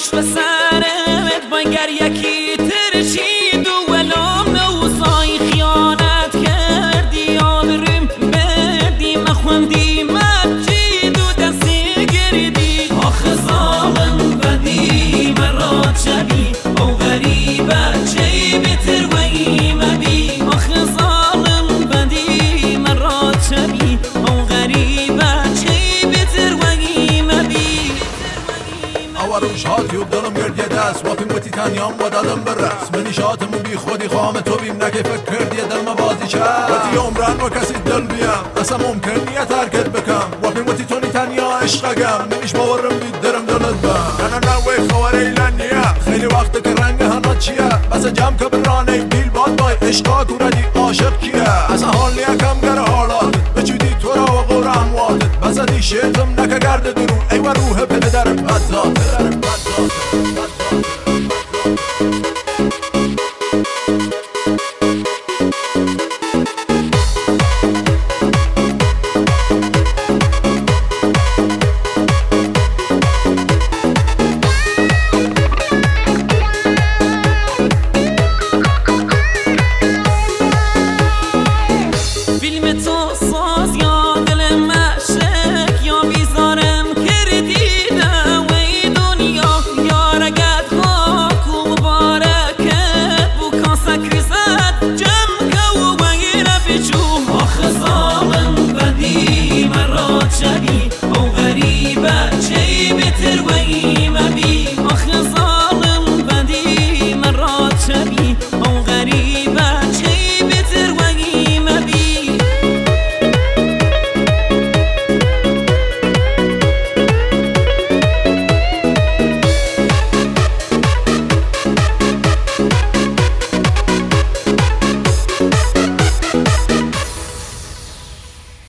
باش به سرت بانگر یکی ترشید و ولام اوزای خیانت کردی یادرم بدی مخوندی مجید و دستی گردی آخه ظالم بدی مرات شبی او غریبه چی بتر وی مبی آخه ظالم بدی مرات شبی او غریبه چی بتر وی مبی روش هاتی و دلم گردیه دست واپیم بوتی تنیام و دادم برس منی شاتمو بی خودی خواهم تو بیم نکه فکر کردیه دل ما بازی چست واتی عمران با کسی دل بیم اصلا ممکن نیه ترکت بکم واپیم بوتی تونی تنیا عشقگم نمیش باورم بید درم دلت بم نه وی خوار ایلانیه خیلی وقت که رنگ هنات چیه بس جمع که برانه بیل باد بای عشقا کوردی عاشق کیه اصلا حال نیه کم گر حالات بچودی تو را و غور امواتت بس دی شیطم نکه گرد درو ای و روح پدرم بدات فیلم